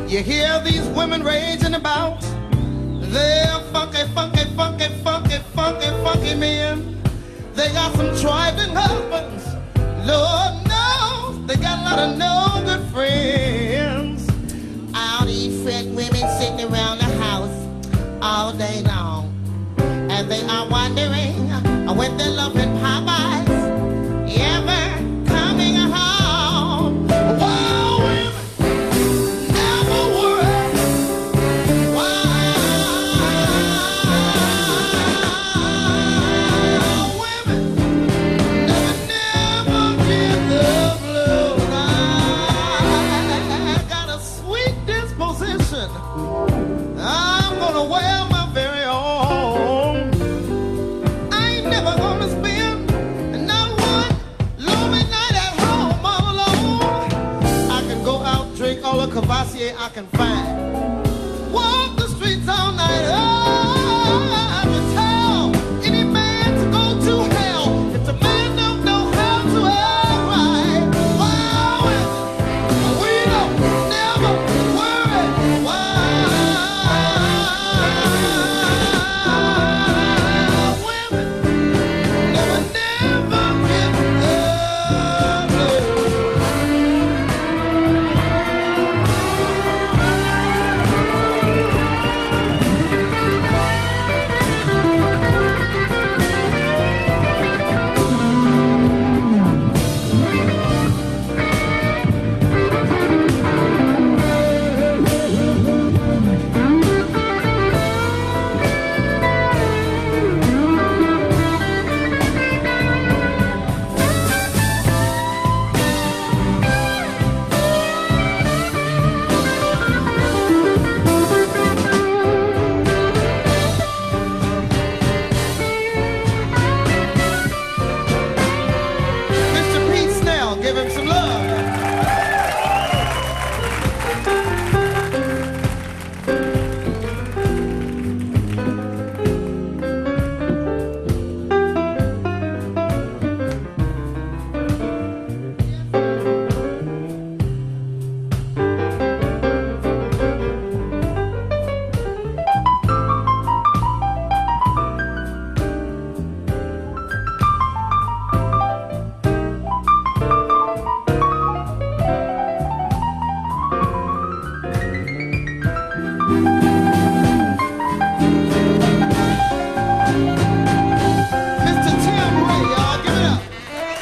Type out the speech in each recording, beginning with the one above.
You hear these women raging about their funky, funky, funky, funky, funky, funky men. They got some trifling husbands. Lord knows they got a lot of no good friends. All these fat women sitting around the house all day long, and they are wondering when their loving Popeyes ever coming home. Whoa, women never worry. Wow, women never get the blues. I got a sweet disposition. I'm gonna wear my very own. I ain't never gonna spend not one lonely night at home all alone. I can go out, drink all the Cavassier I can find, walk the streets all night. Oh, I can tell any man to go to hell if the man don't know how to act right. Wow, we don't never worry. Wow, women never get the blues. Mr. Pete Snell, give him some love. Mr. Tim Ray, y'all, give it up.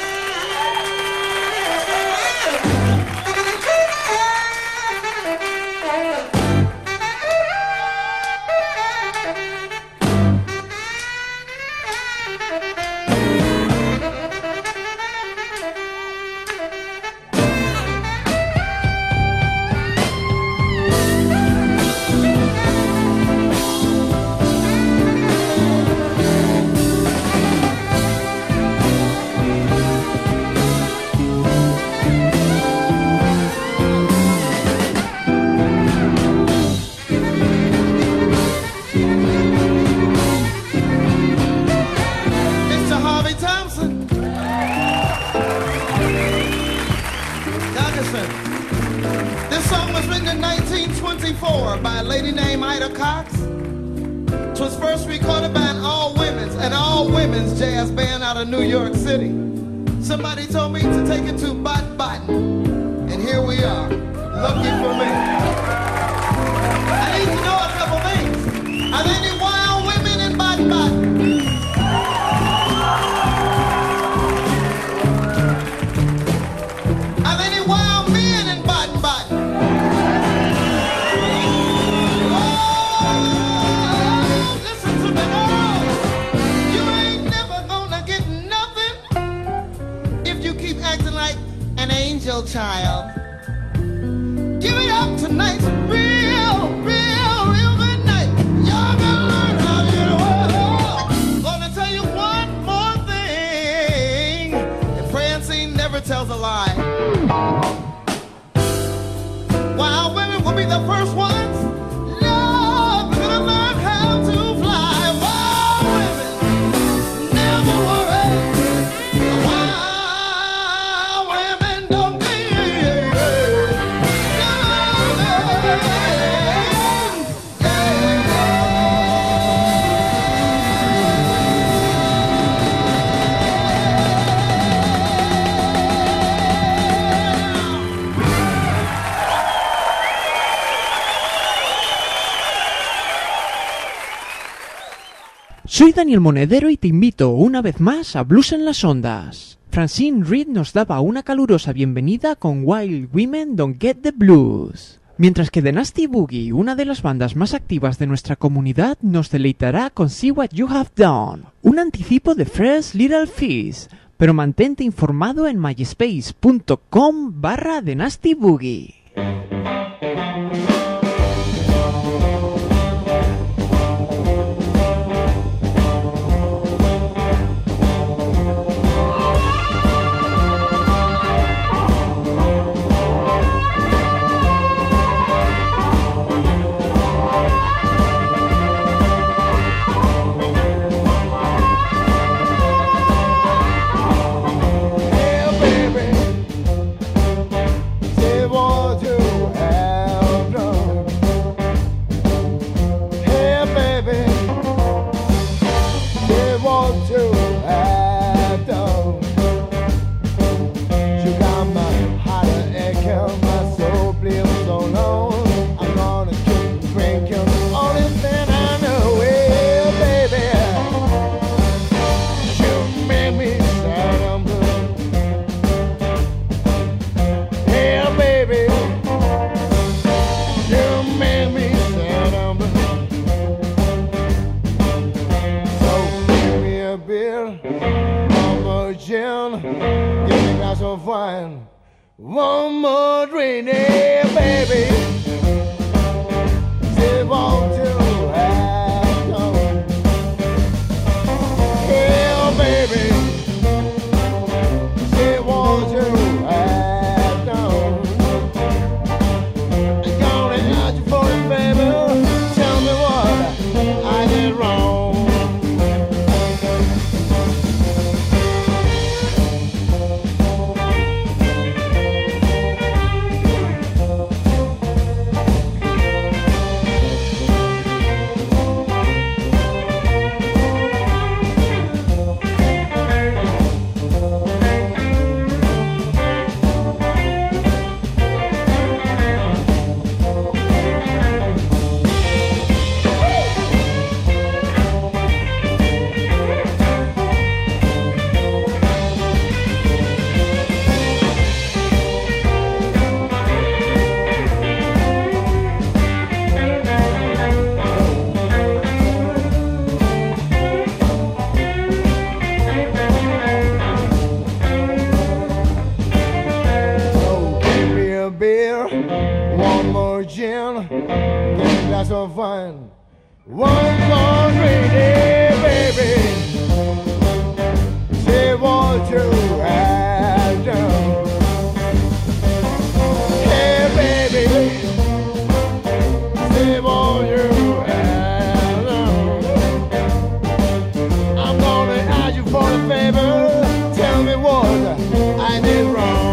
Mr. Harvey Thompson. Dougherson. This song was written in 1924 by a lady named Ida Cox. It was first recorded by an all-women's jazz band out of New York City. Somebody told me to take it to Baden-Baden, and here we are. Lucky for me. I need to know a couple things. Are there any wild women in Baden-Baden? Are there any wild men in Baden-Baden? Oh, listen to me, girl. You ain't never gonna get nothing if you keep acting like an angel child. Give it up tonight's Soy Daniel Monedero y te invito una vez más a Blues en las Ondas. Francine Reed nos daba una calurosa bienvenida con Wild Women Don't Get the Blues. Mientras que The Nasty Boogie, una de las bandas más activas de nuestra comunidad, nos deleitará con See What You Have Done, un anticipo de Fresh Little Fish. Pero mantente informado en myspace.com/The Nasty Boogie. One more drink, yeah, baby. Say want to have done. Yeah, baby. Say want to have done. I'm gonna ask you for it, baby. Tell me what I did wrong. Fine. One more drink, yeah, baby. Say what you have done. Hey, baby. Say what you have done. I'm gonna ask you for a favor. Tell me what I did wrong.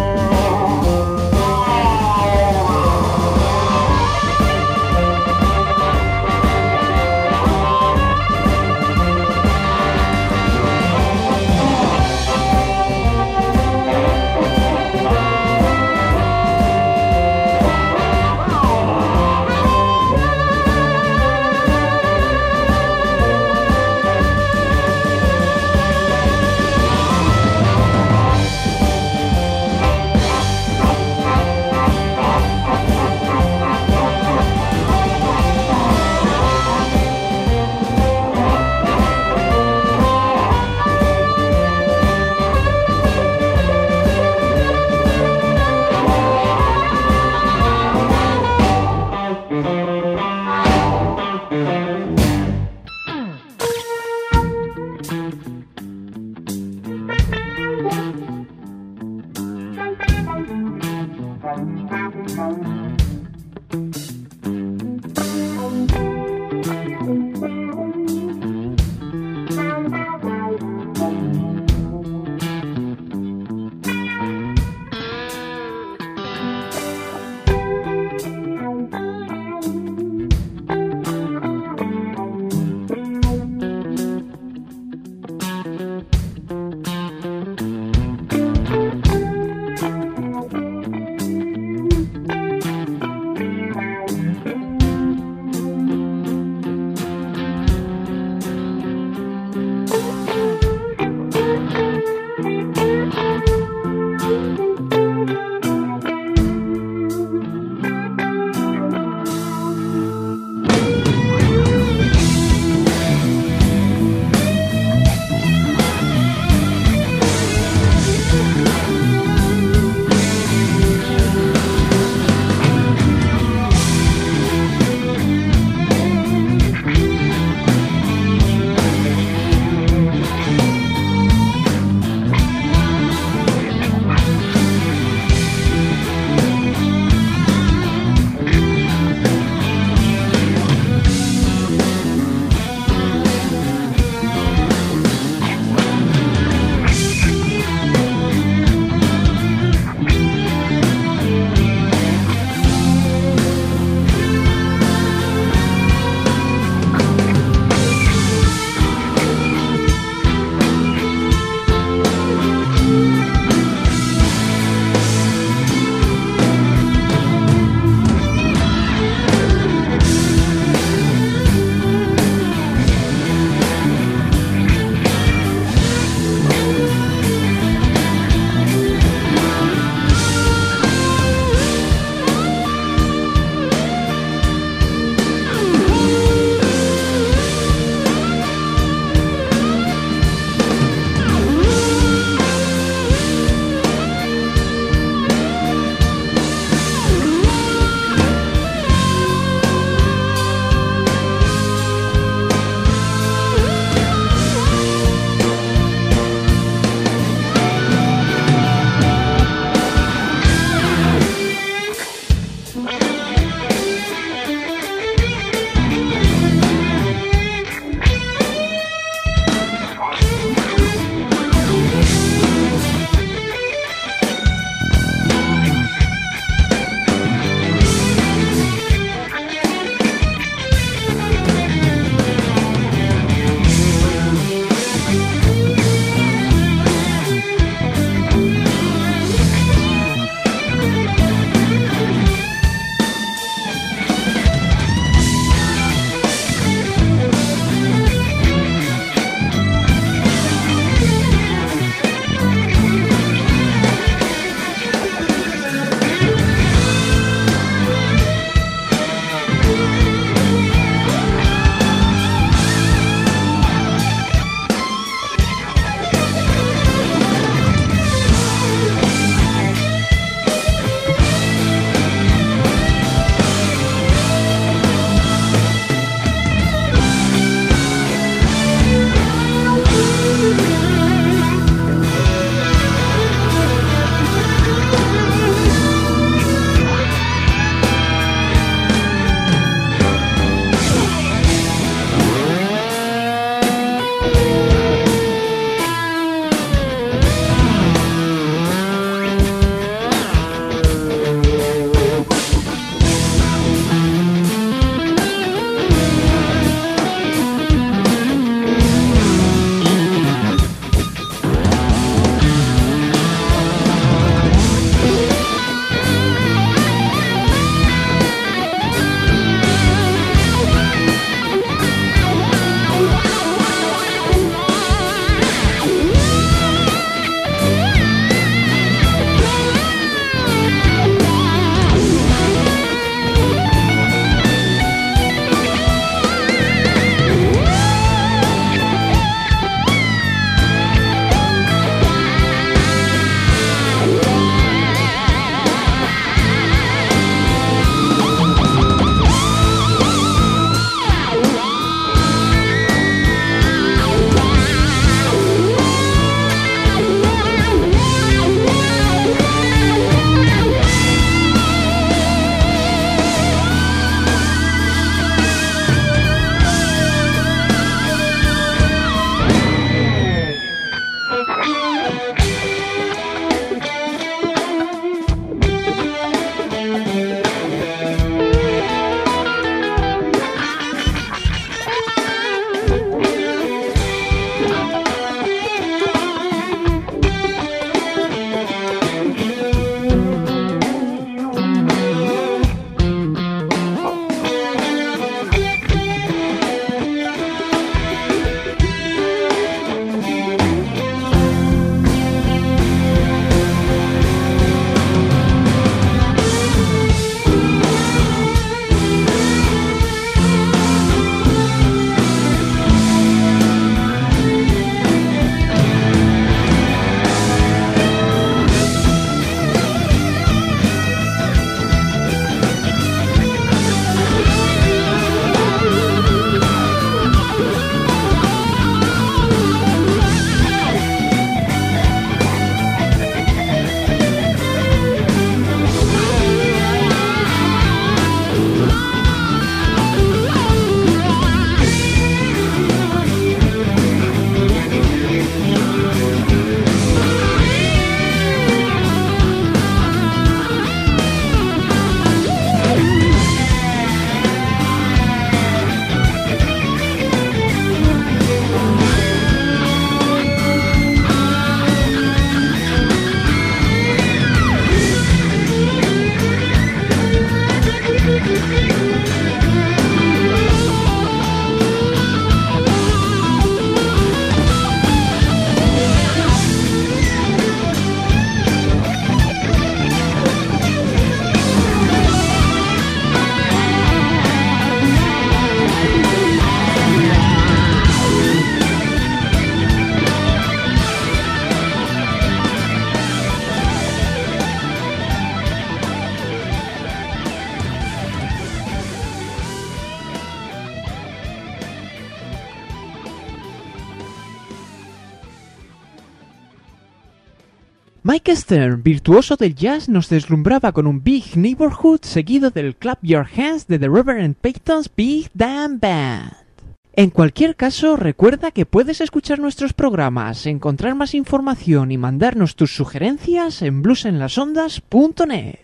Mike Stern, virtuoso del jazz, nos deslumbraba con un Big Neighborhood seguido del Clap Your Hands de The Reverend Peyton's Big Damn Band. En cualquier caso, recuerda que puedes escuchar nuestros programas, encontrar más información y mandarnos tus sugerencias en bluesenlasondas.net.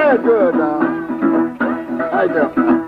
Very good now. How you doing?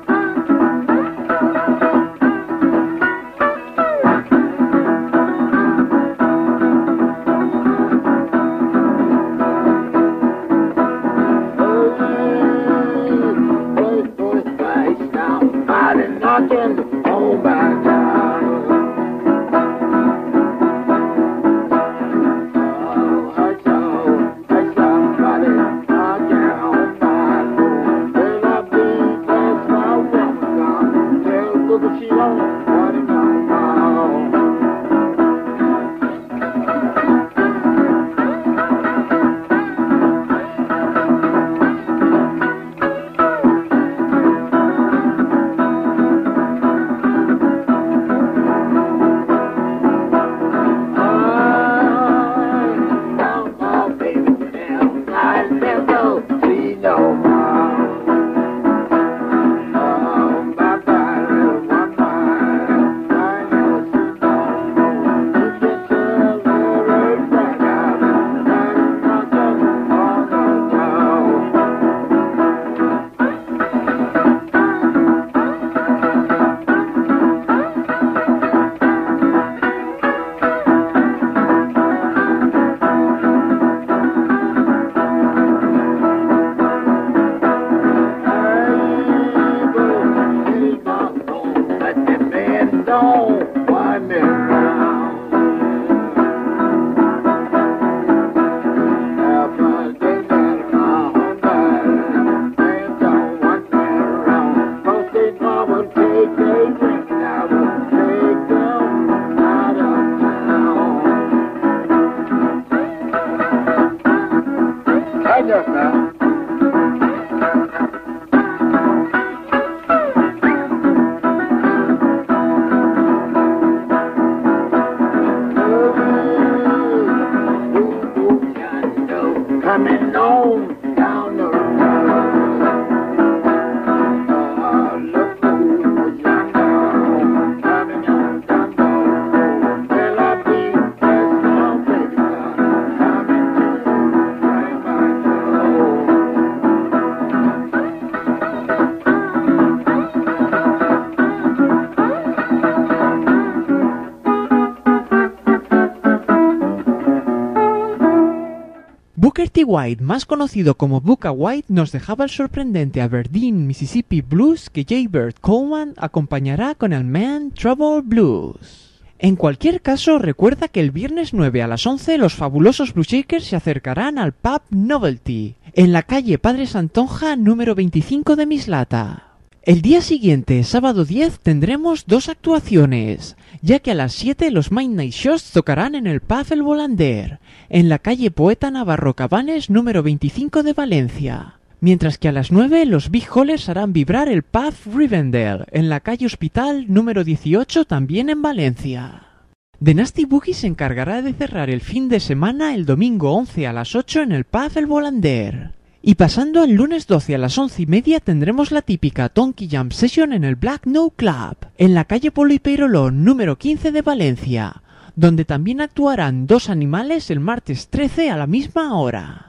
Booker T. White, más conocido como Bukka White, nos dejaba el sorprendente Aberdeen, Mississippi Blues que J. Bird Coleman acompañará con el Man Trouble Blues. En cualquier caso, recuerda que el viernes 9 a las 11 los fabulosos Blueshakers se acercarán al pub Novelty, en la calle Padre Santonja número 25 de Mislata. El día siguiente, sábado 10, tendremos dos actuaciones, ya que a las 7 los Midnight Shots tocarán en el pub El Volander, en la calle Poeta Navarro Cabanes número 25 de Valencia, mientras que a las 9 los Big Hollers harán vibrar el pub Rivendell, en la calle Hospital número 18 también en Valencia. The Nasty Boogie se encargará de cerrar el fin de semana el domingo 11 a las 8 en el pub El Volander. Y pasando al lunes 12 a las 11:30 tendremos la típica Tonky Jam Session en el Black No Club, en la calle Polo y Peirolón número 15 de Valencia, donde también actuarán Dos Animales el martes 13 a la misma hora.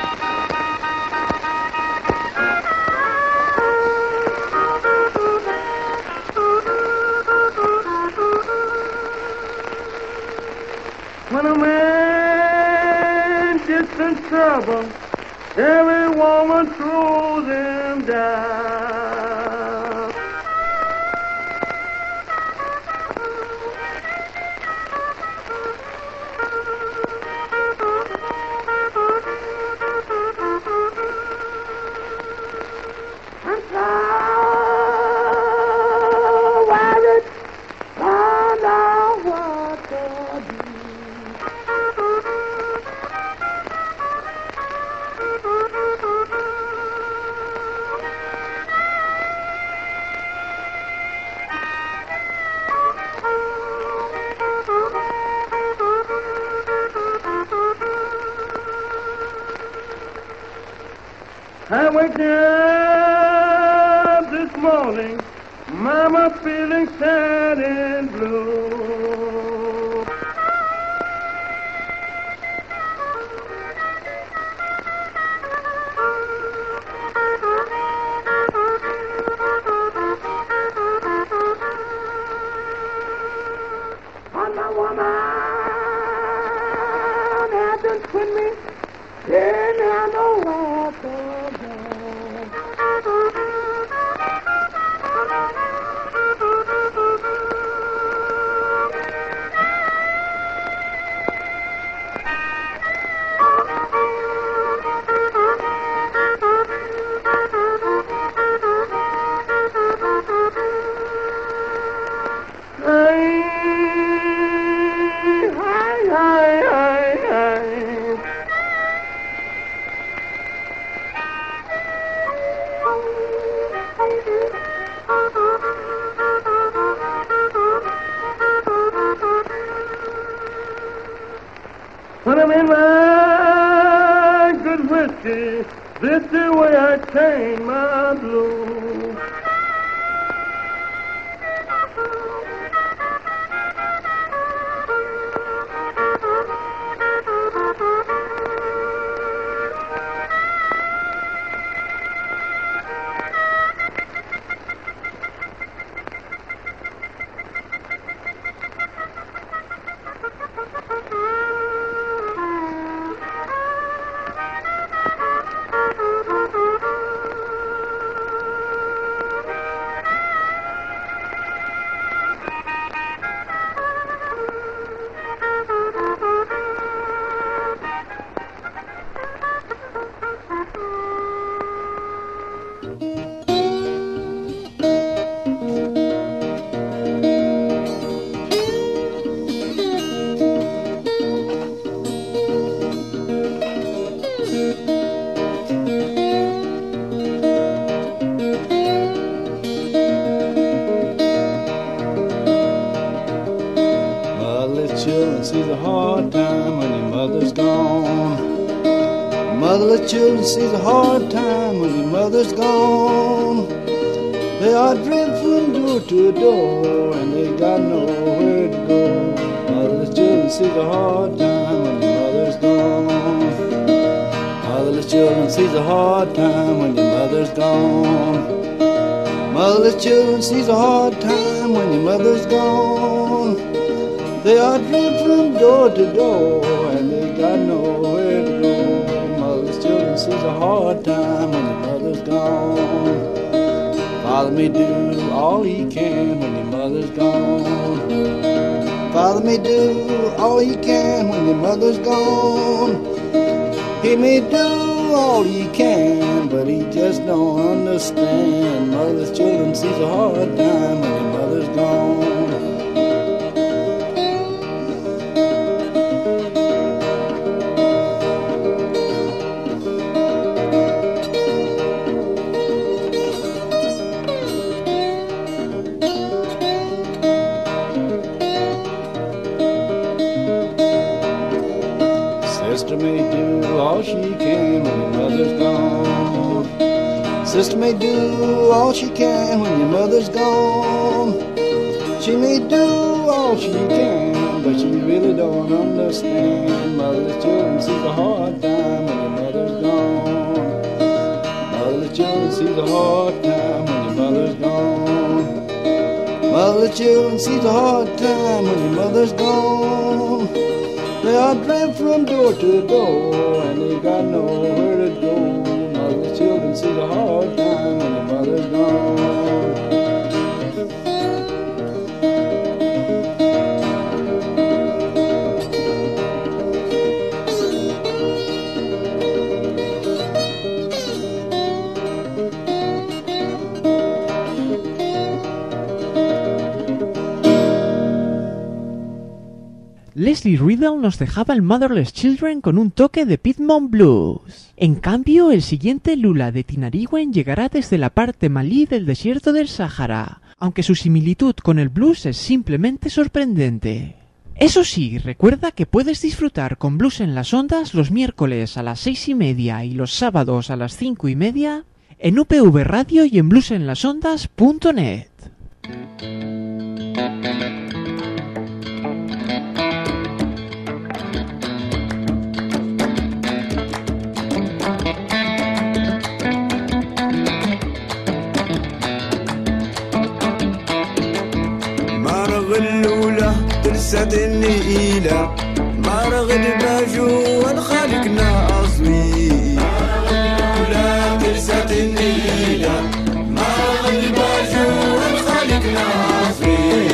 When a man gets in trouble, every woman throws him down. I'm so worried, don't know what to do. I wake up this morning, Mama feeling sad and blue. When I'm in my good whiskey, this is the way I change my blues. Children sees a hard time when your mother's gone. Motherless children sees a hard time when your mother's gone. They are driven from door to door and they got nowhere to go. Motherless children sees a hard time when your mother's gone. Motherless children sees a hard time when your mother's gone. Motherless children sees a hard time when your mother's gone. They are driven from door to door and they got nowhere to go. Motherless children sees a hard time when your mother's gone. Father may do all he can when your mother's gone. Father may do all he can when your mother's gone. He may do all he can, but he just don't understand. Motherless children sees a hard time when your mother's gone. Sister may do all she can when your mother's gone. Sister may do all she can when your mother's gone. She may do all she can, but she really don't understand. Motherless children sees a hard time when your mother's gone. Motherless children sees a hard time when your mother's gone. Motherless children sees a hard time when your mother's gone. They are driven from door to door and they got nowhere to go. Motherless children see the hard time when the mother's gone. Leslie Riddle nos dejaba el Motherless Children con un toque de Piedmont Blues. En cambio, el siguiente Lula de Tinariwen llegará desde la parte malí del desierto del Sáhara, aunque su similitud con el blues es simplemente sorprendente. Eso sí, recuerda que puedes disfrutar con Blues en las Ondas los miércoles a las 6:30 y los sábados a las 5:30 en UPV Radio y en bluesenlasondas.net. الأولى ترسد النيلة ما رغد باجو والخالقنا أصوي الأولى ترسد النيلة ما رغد باجو والخالقنا أصوي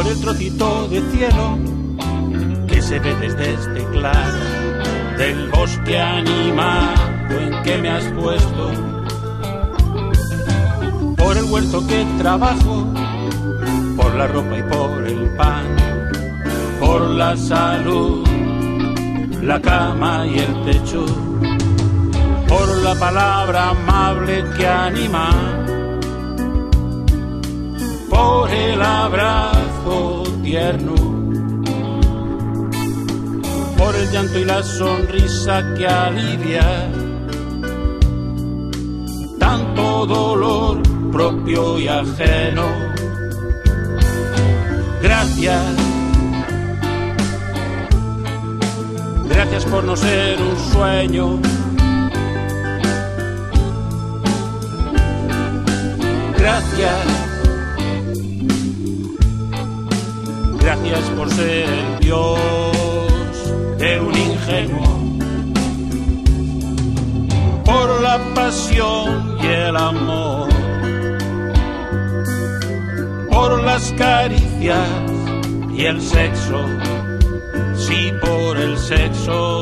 el trocito de cielo que se ve desde este claro del bosque animado en que me has puesto, por el huerto que trabajo, por la ropa y por el pan, por la salud, la cama y el techo, por la palabra amable que anima, por el abrazo tierno, por el llanto y la sonrisa que alivia tanto dolor propio y ajeno. Gracias, gracias por no ser un sueño. Gracias, gracias por ser el Dios de un ingenuo, por la pasión y el amor, por las caricias y el sexo, sí, por el sexo.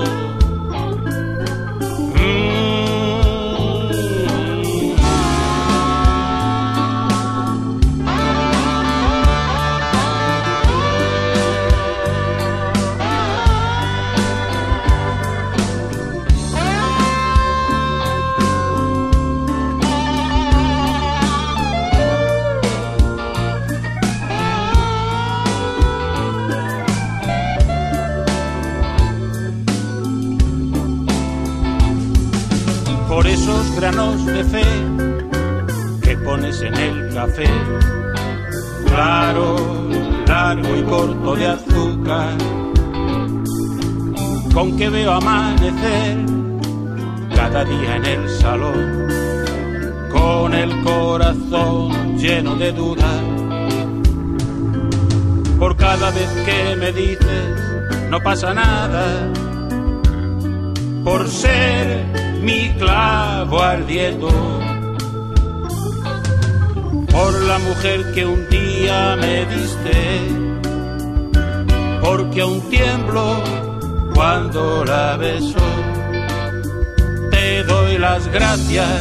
Por esos granos de fe que pones en el café, claro, largo y corto de azúcar, con que veo amanecer cada día en el salón, con el corazón lleno de dudas, por cada vez que me dices no pasa nada, por ser mi clavo ardiendo, por la mujer que un día me diste, porque aún tiemblo cuando la beso. Te doy las gracias,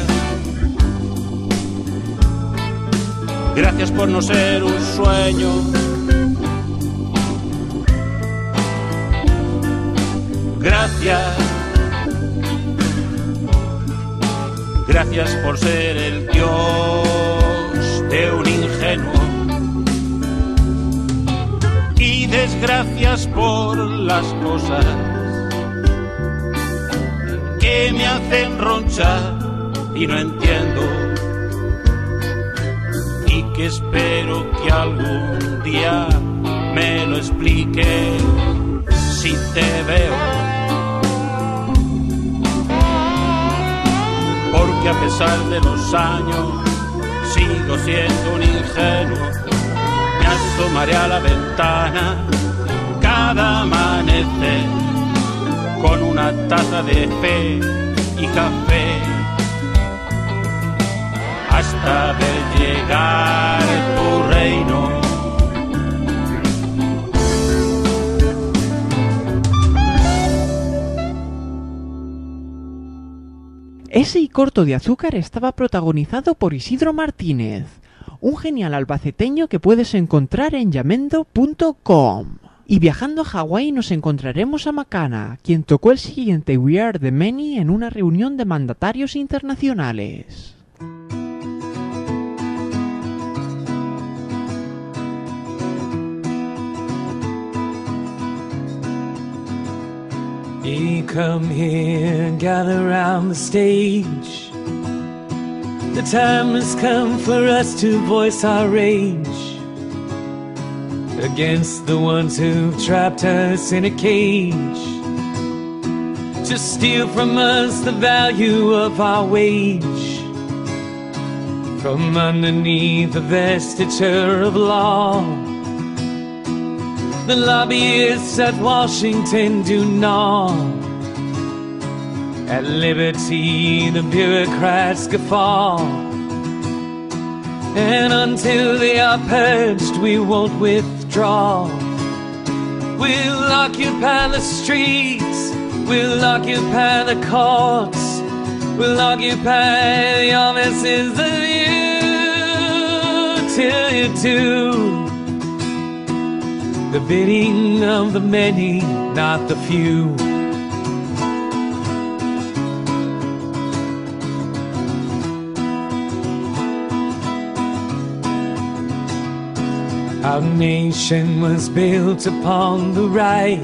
gracias por no ser un sueño. Gracias, gracias por ser el Dios de un ingenuo. Y desgracias por las cosas que me hacen ronchar y no entiendo, y que espero que algún día me lo explique si te veo. Porque a pesar de los años sigo siendo un ingenuo. Me asomaré a la ventana cada amanecer con una taza de fe y café, hasta ver llegar tu reino. Ese y corto de azúcar estaba protagonizado por Isidro Martínez, un genial albaceteño que puedes encontrar en yamendo.com. Y viajando a Hawái nos encontraremos a Makana, quien tocó el siguiente We Are the Many en una reunión de mandatarios internacionales. Ye come here, gather round the stage. The time has come for us to voice our rage against the ones who've trapped us in a cage, to steal from us the value of our wage, from underneath the vesture of law. The lobbyists at Washington do gnaw at liberty, the bureaucrats guffaw. And until they are purged, we won't withdraw. straw. We'll occupy the streets, we'll occupy the courts, we'll occupy the offices of you till you do the bidding of the many, not the few. Our nation was built upon the right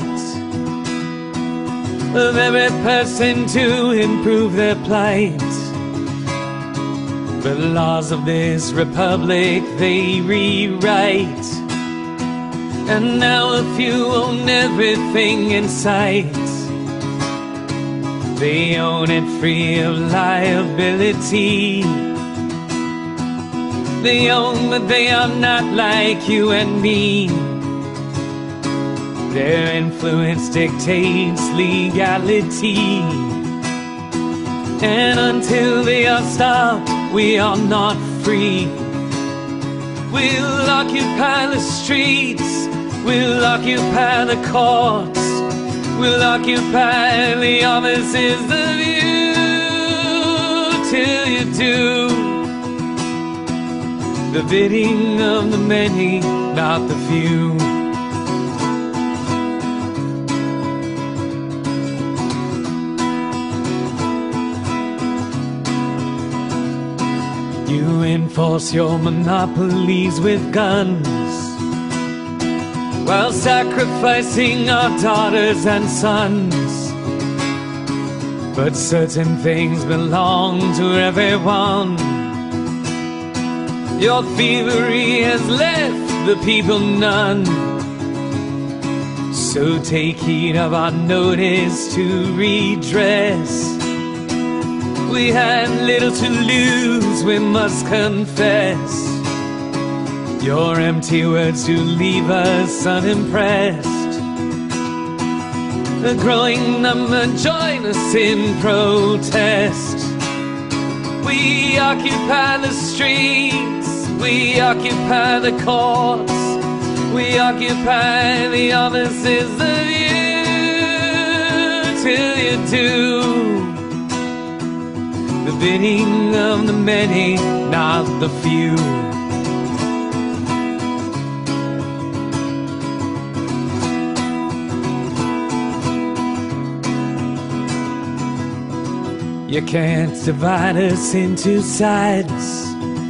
of every person to improve their plight. The laws of this republic they rewrite, and now a few own everything in sight. They own it free of liability. They own that they are not like you and me. Their influence dictates legality, and until they are stopped, we are not free. We'll occupy the streets, we'll occupy the courts, we'll occupy the offices of you till you do the bidding of the many, not the few. You enforce your monopolies with guns, while sacrificing our daughters and sons. But certain things belong to everyone. Your thievery has left the people none. So take heed of our notice to redress. We had little to lose, we must confess. Your empty words do leave us unimpressed. A growing number join us in protest. We occupy the streets, we occupy the courts, we occupy the offices of you till you do the bidding of the many, not the few. You can't divide us into sides,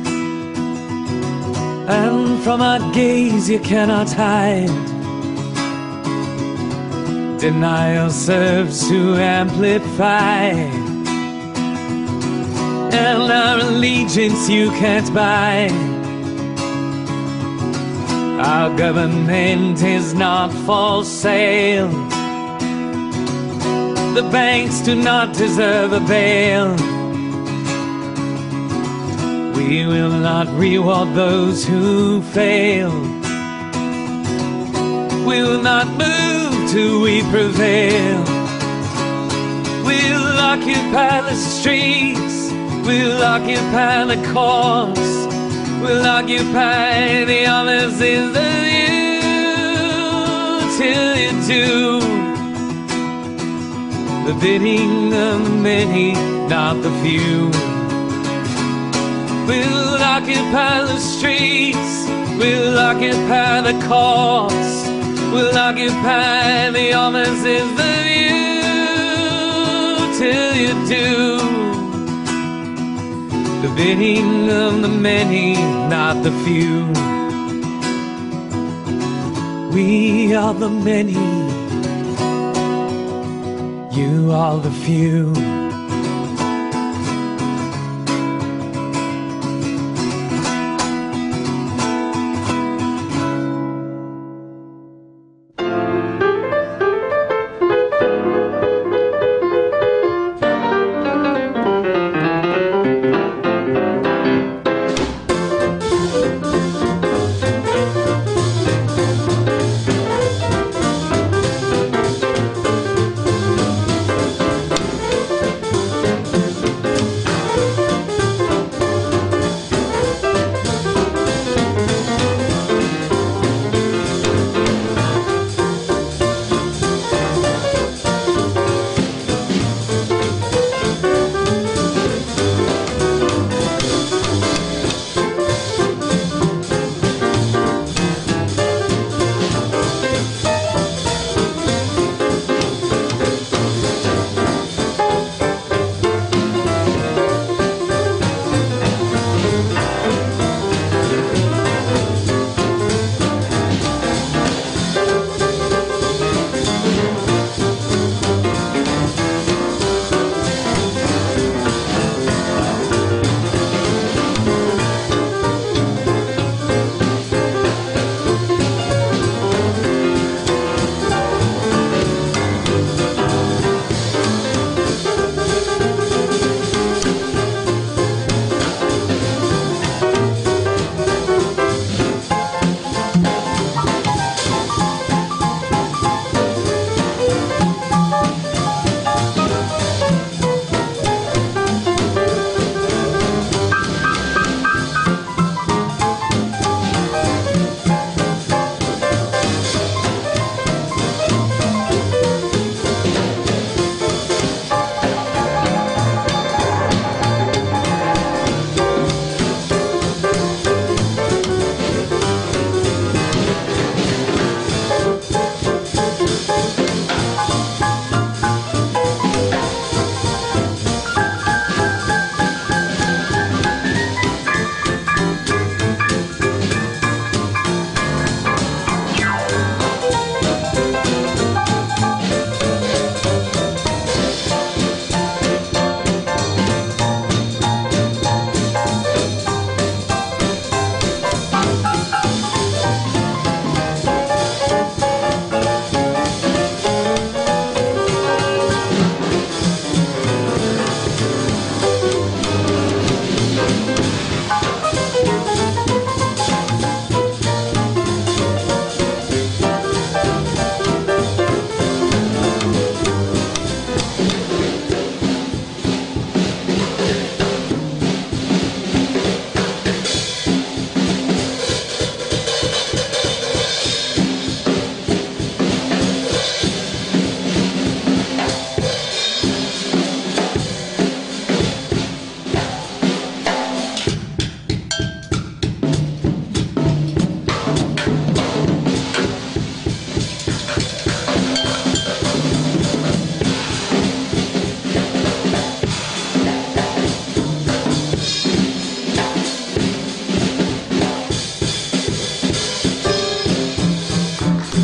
and from our gaze you cannot hide. Denial serves to amplify, and our allegiance you can't buy. Our government is not for sale. The banks do not deserve a bail. We will not reward those who fail. We will not move till we prevail. We'll occupy the streets, we'll occupy the courts, we'll occupy the offices of you till you do the bidding of the many, not the few. We'll occupy the streets, we'll occupy the courts, we'll occupy the offices of you till you do the bidding of the many, not the few. We are the many, you are the few.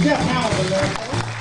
Jeff Howard there.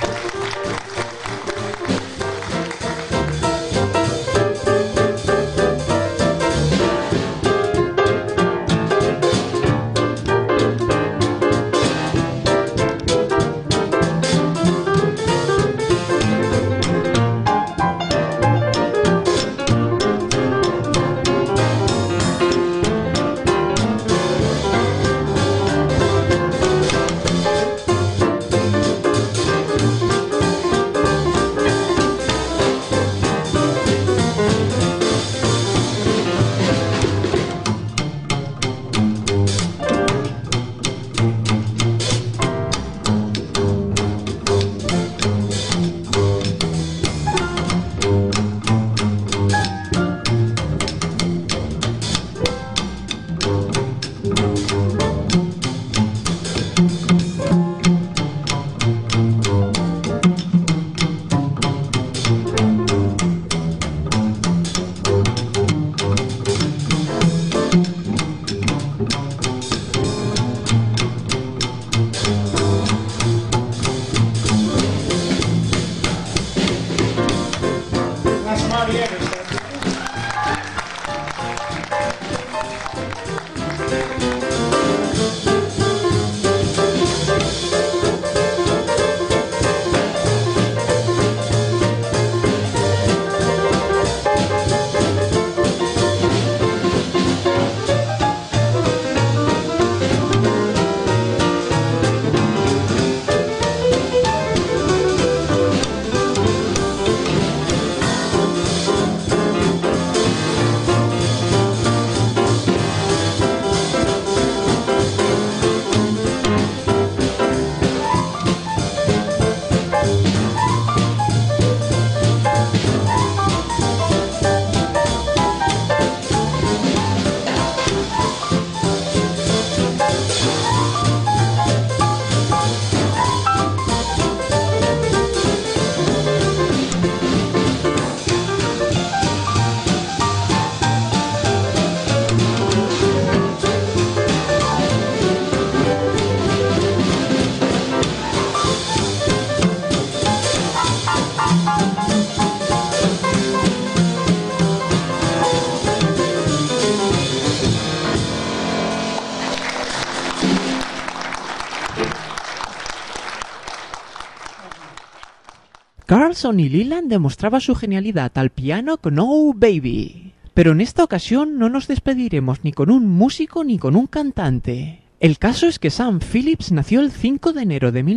Carlson y Leland demostraba su genialidad al piano con Oh Baby. Pero en esta ocasión no nos despediremos ni con un músico ni con un cantante. El caso es que Sam Phillips nació el 5 de enero de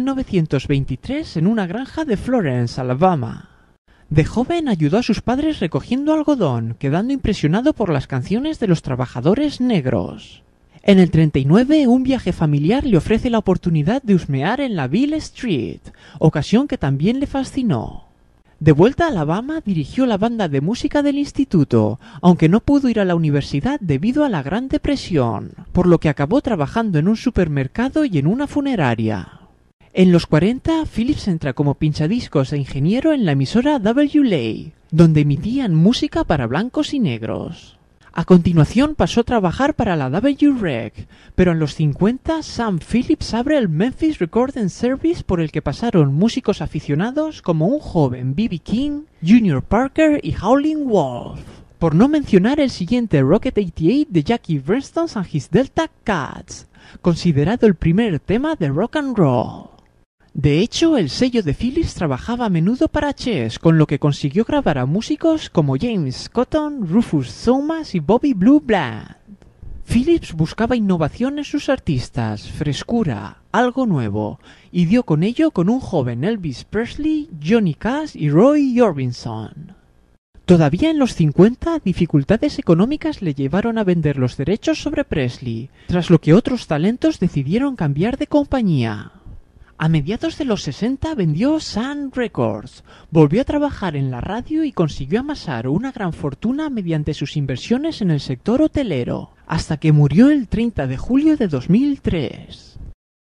1923 en una granja de Florence, Alabama. De joven ayudó a sus padres recogiendo algodón, quedando impresionado por las canciones de los trabajadores negros. En el 39, un viaje familiar le ofrece la oportunidad de husmear en la Beale Street, ocasión que también le fascinó. De vuelta a Alabama, dirigió la banda de música del instituto, aunque no pudo ir a la universidad debido a la Gran Depresión, por lo que acabó trabajando en un supermercado y en una funeraria. En los 40, Phillips entra como pinchadiscos e ingeniero en la emisora WLA, donde emitían música para blancos y negros. A continuación pasó a trabajar para la WREC, pero en los 50 Sam Phillips abre el Memphis Recording Service, por el que pasaron músicos aficionados como un joven B.B. King, Junior Parker y Howlin' Wolf. Por no mencionar el siguiente Rocket 88 de Jackie Bernstein and His Delta Cats, considerado el primer tema de rock and roll. De hecho, el sello de Phillips trabajaba a menudo para Chess, con lo que consiguió grabar a músicos como James Cotton, Rufus Thomas y Bobby Blue Bland. Phillips buscaba innovación en sus artistas, frescura, algo nuevo, y dio con ello con un joven Elvis Presley, Johnny Cash y Roy Orbison. Todavía en los 50, dificultades económicas le llevaron a vender los derechos sobre Presley, tras lo que otros talentos decidieron cambiar de compañía. A mediados de los 60 vendió Sun Records, volvió a trabajar en la radio y consiguió amasar una gran fortuna mediante sus inversiones en el sector hotelero, hasta que murió el 30 de julio de 2003.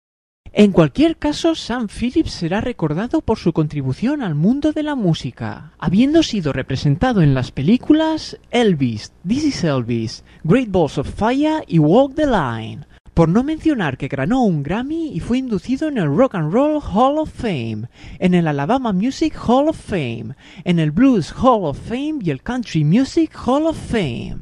En cualquier caso, Sam Phillips será recordado por su contribución al mundo de la música, habiendo sido representado en las películas Elvis, This is Elvis, Great Balls of Fire y Walk the Line, Por no mencionar que ganó un Grammy y fue inducido en el Rock and Roll Hall of Fame, en el Alabama Music Hall of Fame, en el Blues Hall of Fame y el Country Music Hall of Fame.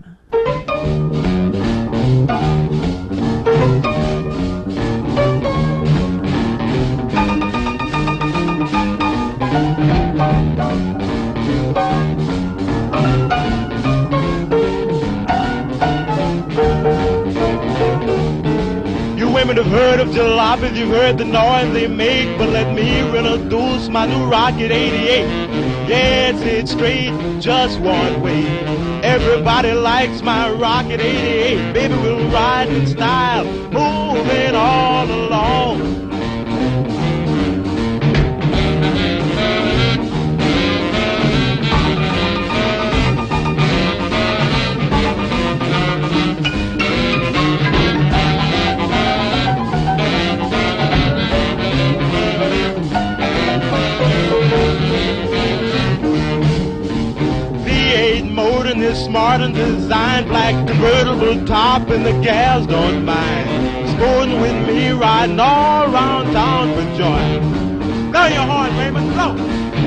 Women have heard of jalopies, you've heard the noise they make, but let me introduce my new Rocket 88. Yes, it's straight, just one way. Everybody likes my Rocket 88. Baby, we'll ride in style, moving all along. Is smart and designed, black convertible top, and the gals don't mind sporting with me, riding all around town for joy. Blow your horn, Raymond, blow.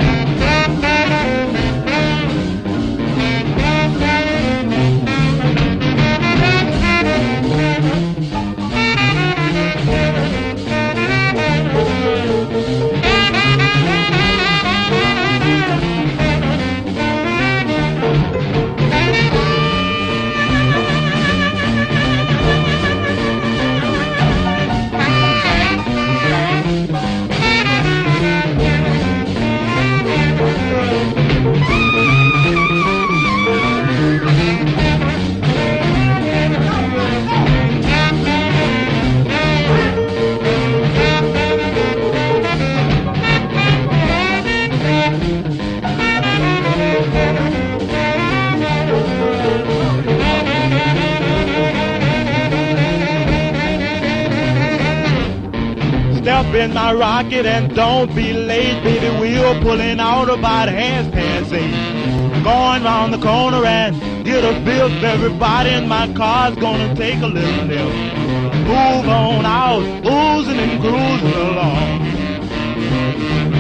In my rocket and don't be late, baby, we're pulling out about past 8. Going round the corner and get a biff. Everybody in my car's gonna take a little nip. Move on out, oozing and cruising along.